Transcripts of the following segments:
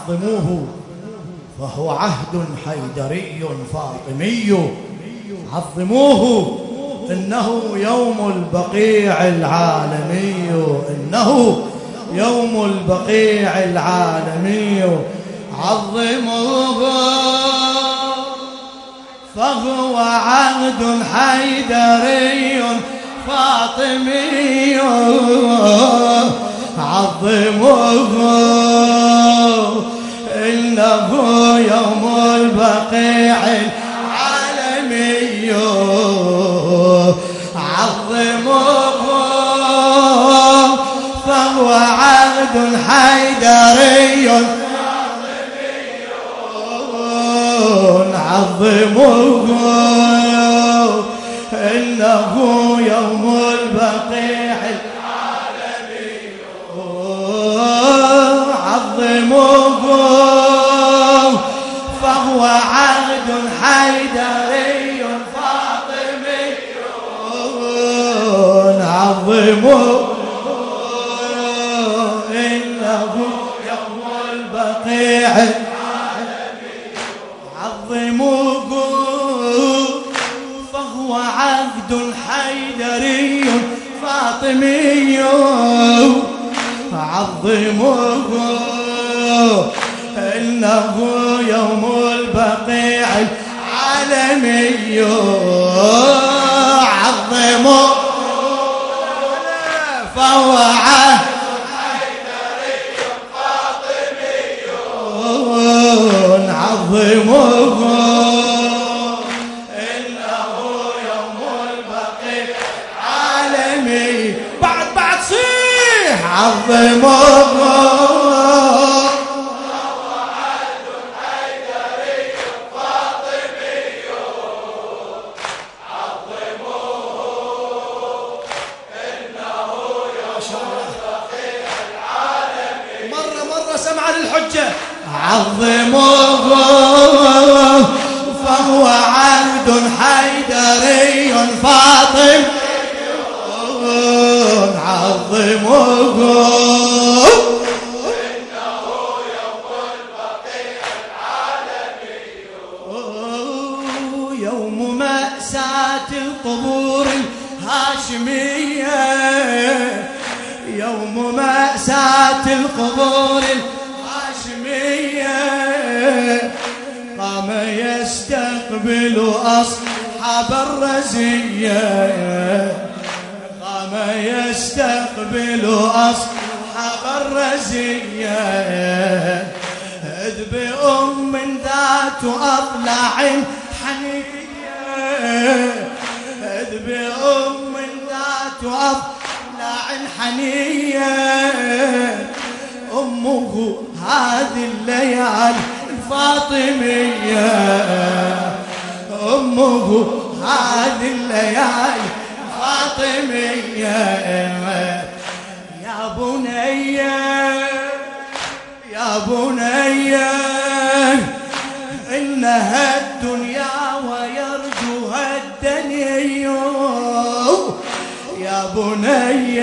عظموه فهو عهد حيدري فاطمي. عظموه إنه يوم البقيع العالمي، إنه يوم البقيع العالمي. عظموه فهو عهد حيدري فاطمي. عظموه إنه يوم البقيع العالمي. عظموه فهو عهد حيدري. عظموه إنه يوم البقيع العالمي. عظموه فهو عهد حيدري فاطمي. عظموه إنه يوم البقيع العالمي. عظموه فهو عهد حيدري فاطمي. عظموه إنه يوم البقيع العالمي. عظموه فهو عهد حيدري فاطمي. عظموه إنه يوم البقيع العالمي. بعد صيح. عظموه عظموه فهو عهد حيدري فاطمي. عظموه إنه يوم البقيع العالمي. يوم مأساة القبور الهاشمية. يوم مأساة القبور قام يستقبل أصحاب الرزية. قام يستقبل أصحاب الرزية. إذ بأم ذات أضلع حنية. إذ بأم ذات أضلع حنية. أمه هذه الليالي الفاطمية. أمه هذه الليالي الفاطمية. يا بني يا بني إنها الدنيا ويرجوها الدني. يا بني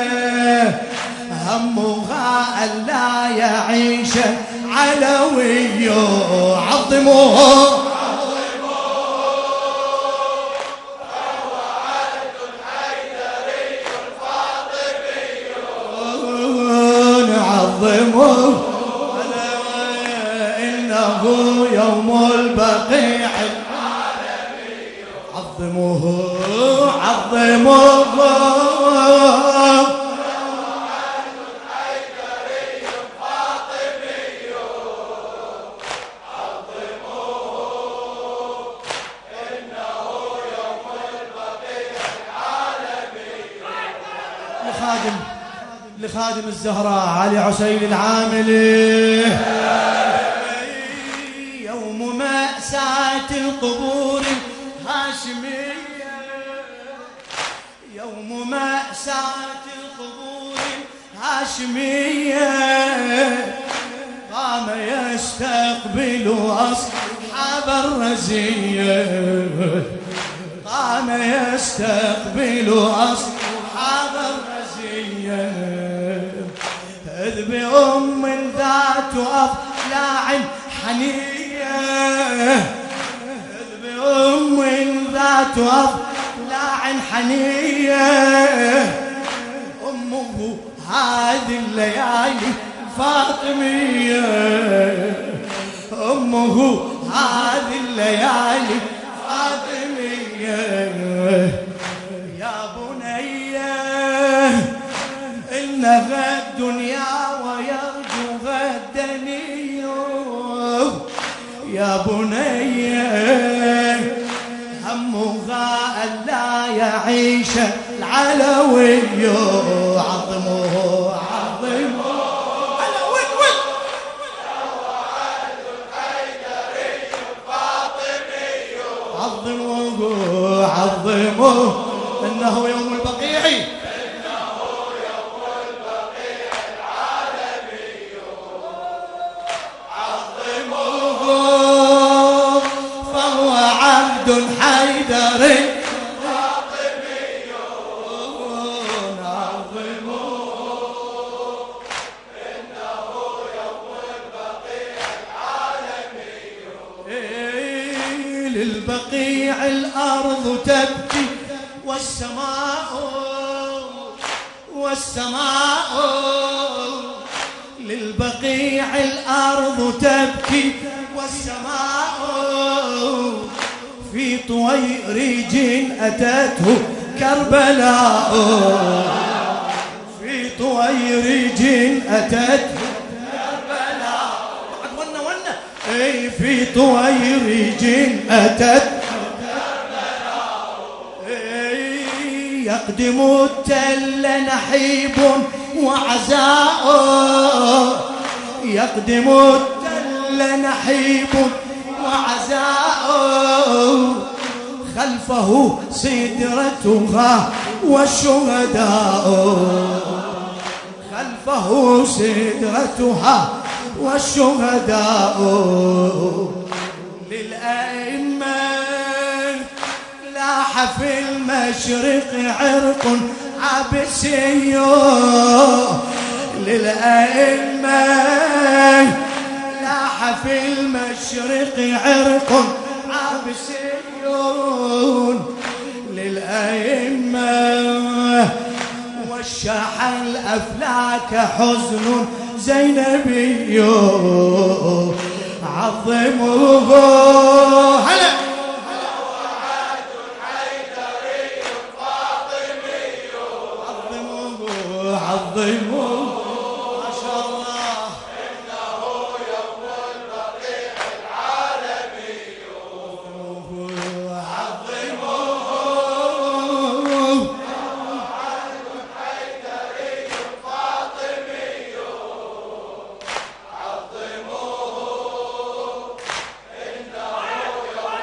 همها ألا يعيش علوي. عظموه فهو عهد حيدري فاطمي. عظموه إنه يوم البقيع العالمي. عظموه عظموه لخادم الزهراء علي عسيل العاملي. يوم مأساة القبور الهاشمية. يوم مأساة القبور الهاشمية. قام يستقبل أصحاب الرزية. قام يستقبل أصحاب الرزية. إذ بأم ذات أضلع ذات أضلاع حنية، أمه هذه الليالي فاطمية، أمه هذه الليالي فاطمية. يا بني إنها الدنيا ويرجوها الدنيا، يا بني همها ألا يعيش العلوي، عظمه عظمه عظمه عظمه إنه يوم البقيع، إنه يوم البقيع العالمي، عظمه فهو عبد حيدري فاطمي، عظمه إنه يوم البقيع العالمي. للبقيع الأرض تبكي والسماء للبقيع الأرض تبكي والسماء، في طويرج أتته كربلاء، في طويرج أتته كربلاء، في طويرج أتته يقدم التل نحيب وعزاء، يقدم التل نحيب وعزاء، خلفه سدرتها والشهداء، خلفه سدرتها والشهداء. للأئمة لاح في المشرق عرق عبسي، للأئمة لاح في المشرق عرق عبسي، للأئمة وشح الأفلاك حزن زينبي، عظمه هلا عظمه ما شاء الله، إنه يوم البقيع العالمي، عظمه عهد حيدري فاطمي، عظمه إنه يوم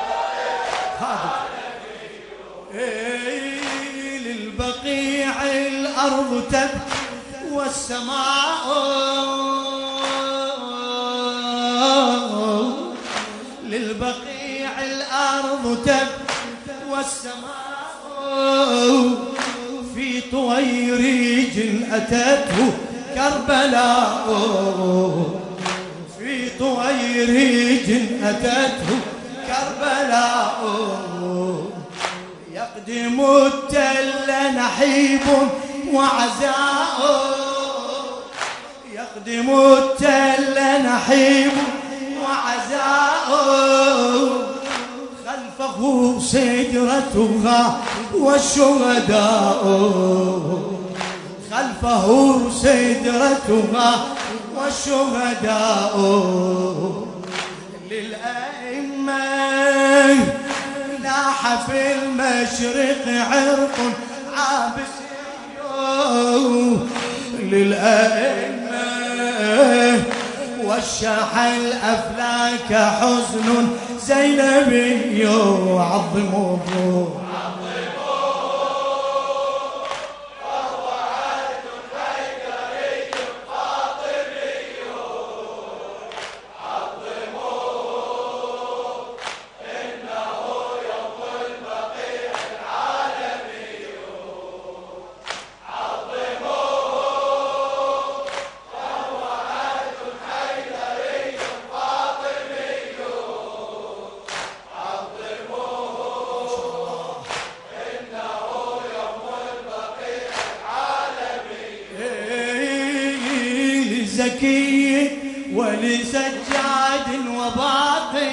البقيع العالمي. للبقيع الأرض تبكي والسماء، للبقيع الأرض تبكي والسماء، في طويرج أتته كربلاء، في طويرج أتته كربلاء، يقدم التل نحيب وعزاء، يقدم التل نحيب وعزاء، خلفه سدرتها والشهداء، خلفه سدرتها والشهداء. للأئمة لاح في المشرق عرق عابسي، للأئمة وشح الأفلاك حزن زينبي، عظمه لزكي ولسجاد وباقر،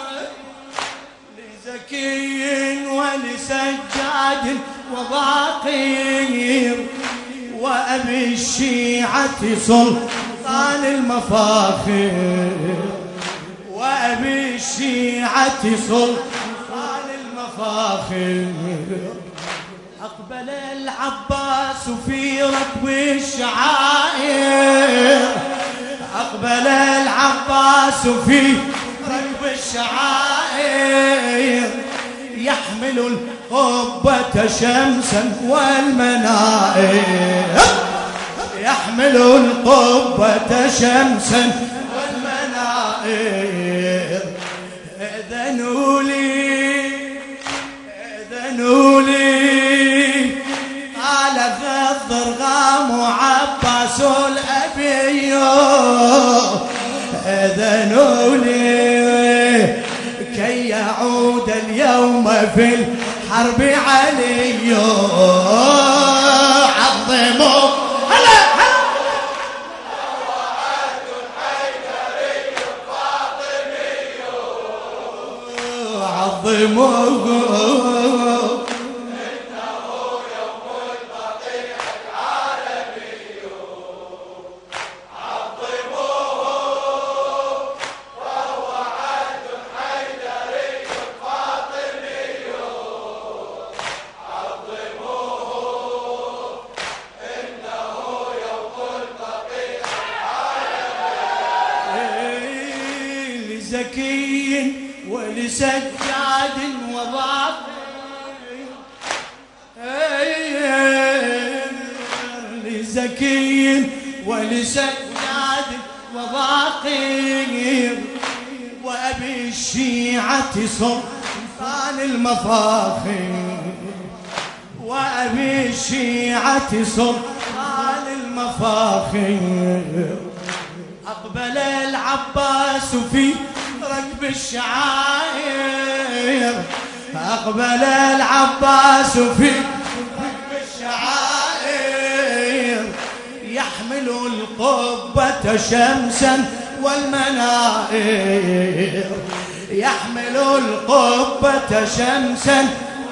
لزكي ولسجاد وباقر، وأبي الشيعة سلطان المفاخر، وأبي الشيعة سلطان المفاخر. أقبل العباس في ركب الشعائر، أقبل العباس في ركب الشعائر، يحمل القبة شمسا والمنائر، يحمل القبة شمسا والمنائر. أذنوا لي أذنوا لي، قال الضرغام عباس الأبي، أذنوا لي كي يعود اليوم في الحرب علي. عظموا هلا عظموا لزكي ولسجاد وباقر، لزكي ولسجاد وباقر، وأبي الشيعة سلطان المفاخر، وأبي الشيعة سلطان المفاخر. أقبل العباس في ركب الشعائر، أقبل العباس في ركب الشعائر، يحمل القبة شمسا والمنائر، يحمل القبة شمسا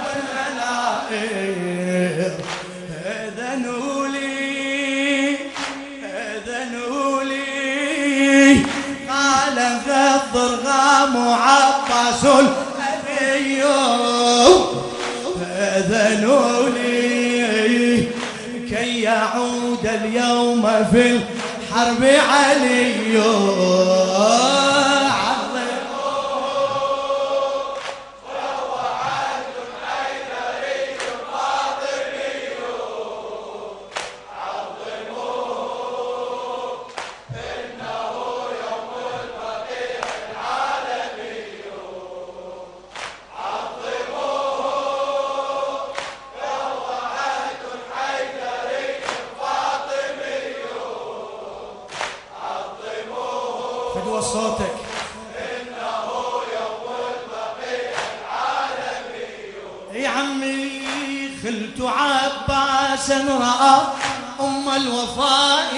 والمنائر. أذنوا لي أذنوا لي، قال الضرغام عباس الأبي، أذنوا لي كي يعود اليوم في الحرب علي. فدوى صوتك. إنه يوم البقيع العالمي. يا عمي خلت عباسا رأى أم الوفاء،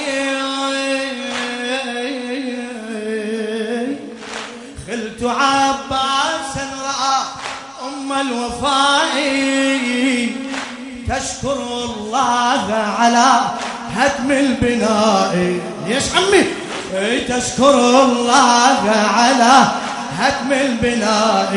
خلت عباسا رأى أم الوفاء، تشكر الله على هدم البناء. ليش عمي؟ تشكر الله على هدم البناء.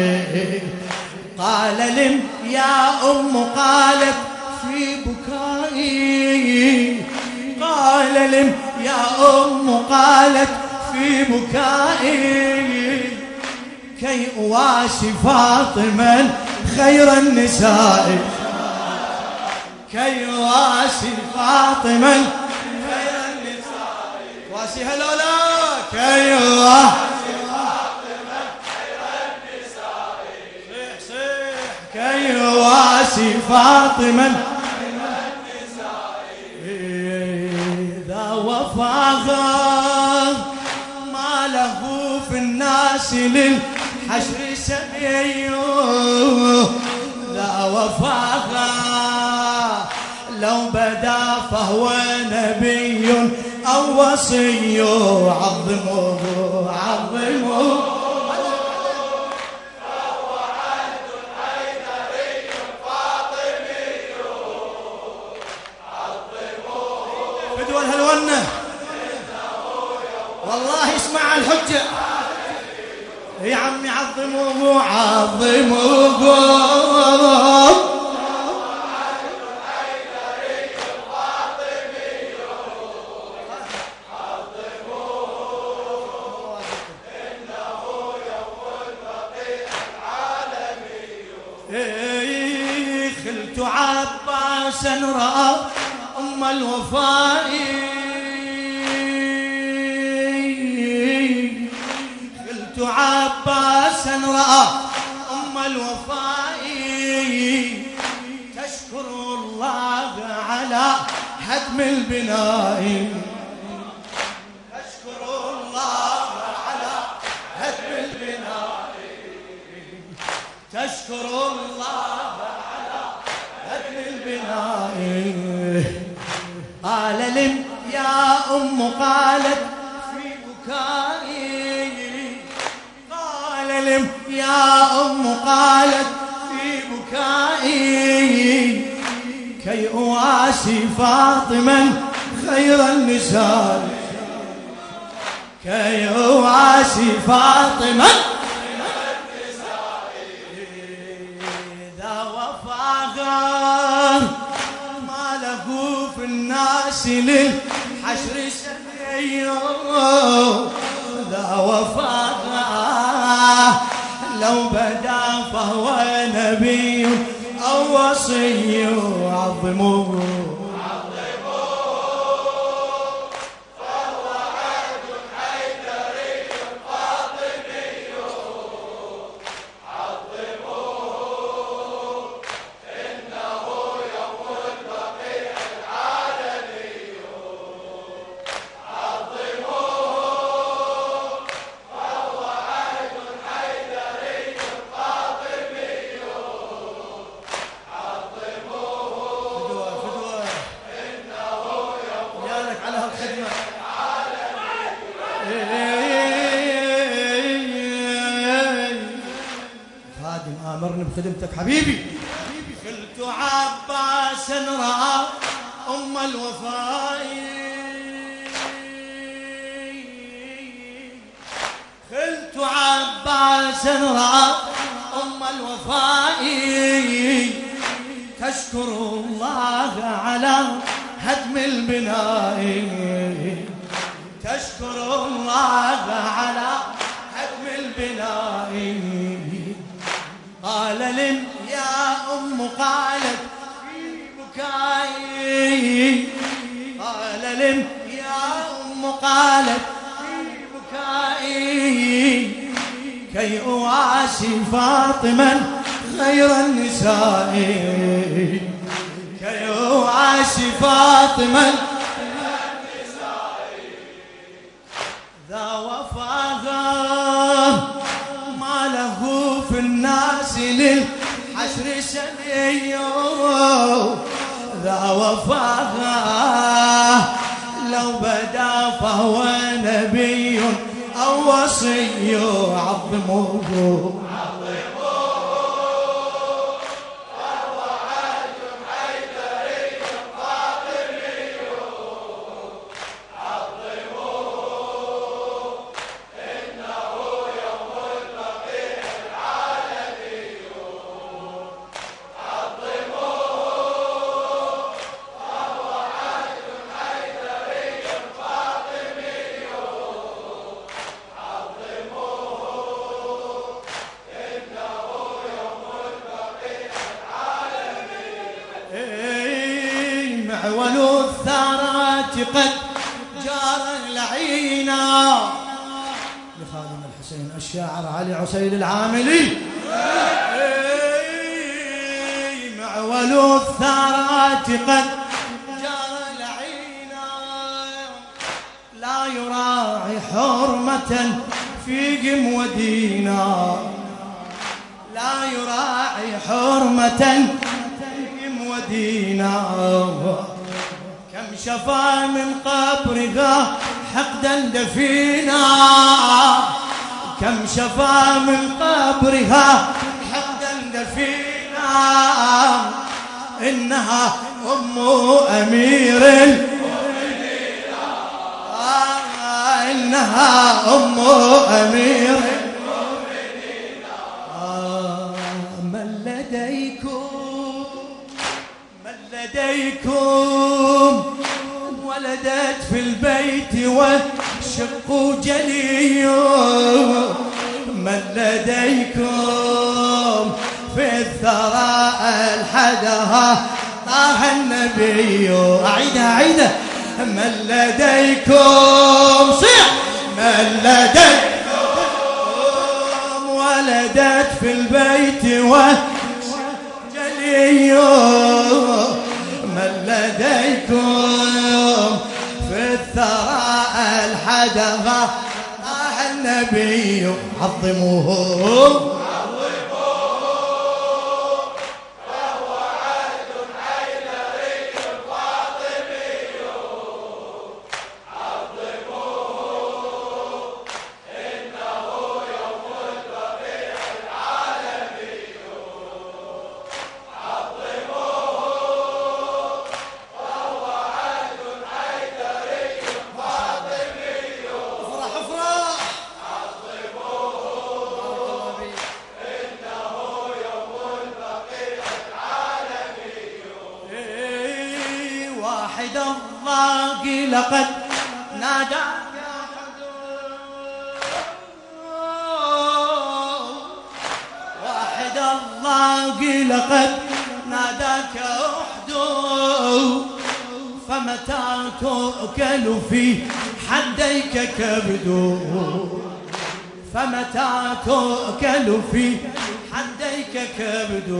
قال لم يا أم، قالت في بكائي، قال لم يا أم، قالت في بكائي، كي أواسي فاطمة خير النساء، كي أواسي فاطمة خير النساء. واسيها لولا كي أواسي فاطمة خير النساء، صيح صيح كي أواسي فاطمة خير النساء. إذا وفاها ما له في الناس للحشر سبي، لا وفاها لو بدا فهو نبي أو وصي عظموه عظموه فدوى الهلونة والله اسمع الحجة يا عمي عظموه عظموه خلت عباسا رأى أم الوفاء خلت عباسا رأى أم الوفاء تشكر الله على هدم البناء تشكر الله على هدم البناء تشكر الله على هدم البناء قال لم يا أم قالت في بكائي قال لم يا أم قالت في بكائي كي أواسي فاطما خير النساء كي أواسي فاطما الناس للحشر سنيو ذا وفاء لو بدا فهو نبي أو وصي عظموه فهو عهد حيدري فاطمي عظموه إنه يوم البقيع آمرني بخدمتك حبيبي خلت عباسا رأى أم الوفاء خلت عباسا رأى أم الوفاء تشكر الله على هدم البناء تشكر الله على هدم البناء قال لم يا أم قالت في بكائي قال لم يا أم قالت في بكائي كي أواسي فاطما خير النساء كي أواسي فاطما خير النساء ذا وفاها ما له في الناس للحشر سنيو ذا وفاها لو بدا فهو نبي أو وصي عظموه معول الثارات قد جار العينا لخادم الحسين الشاعر علي عسيل العاملي معول الثارات قد جار العينا لا يراعي حرمة في قم ودينا لا يراعي حرمة ودينا كم شفى من قبرها حقدا دفينا، كم شفى من قبرها حقدا دفينا، إنها أم أمير المؤمنين، إنها أم أمير المؤمنين. من لديكم ولدت في البيت والشق جلي، من لديكم في الثراء الحدها طه النبي. أعيدها من لديكم صيح، من لديكم ولدت في البيت والشق جلي، من لديكم في الثراء الحدها طه النبي. عظموه الله لقد ناداك واحد، الله لقد ناداك أحد، فمتى تؤكل في حديك كبد، فمتى تؤكل في حديك كبد.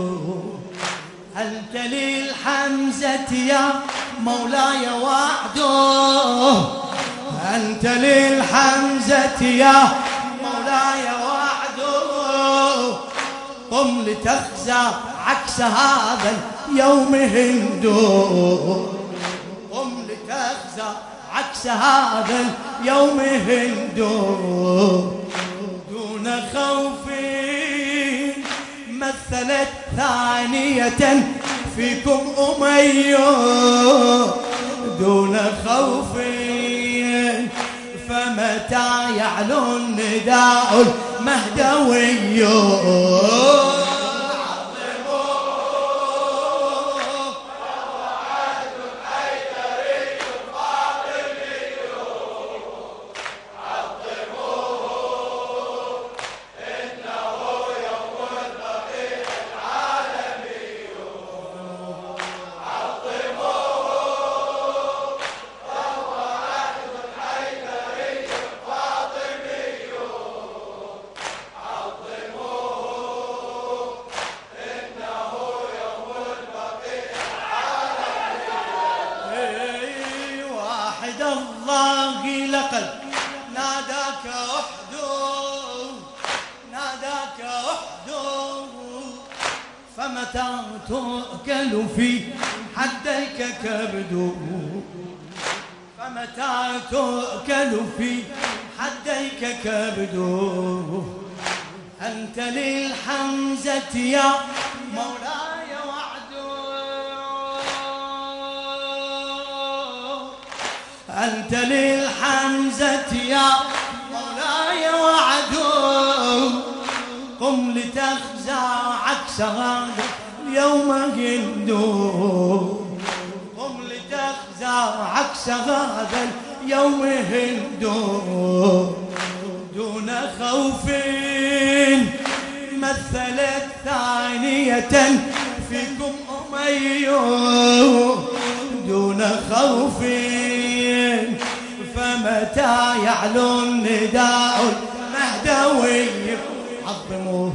أنت للحمزة يا مولاي وعده، أنت للحمزة يا مولاي وعده، قم لتخزى عكس هذا اليوم هندو، قم لتخزى عكس هذا اليوم هندو. دون خوف مثلت ثانية فيكم أمي، دون خوف، فمتى يعلو النداء المهدوي. الله لقد ناداك أحد، ناداك أحد، فمتى تؤكل في حديك كبد، فمتى تؤكل في حديك كبد. أنت للحمزة يا مولاي وعد، أنت للحمزة يا مولاي وعد، قم لتخزى عكس هذا اليوم هندو، قم لتخزى عكس هذا اليوم هندو. دون خوف مثلت ثانية فيكم أمي، دون خوف، فمتى يعلو النداء المهدوي. عظموه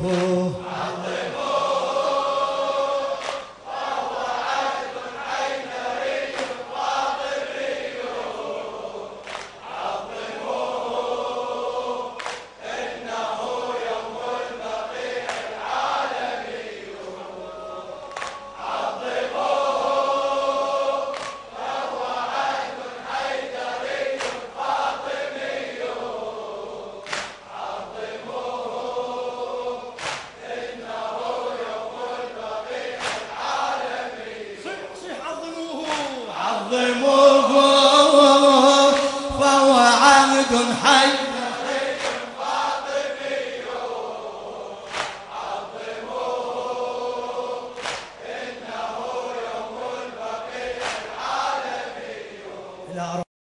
فؤاد حيدري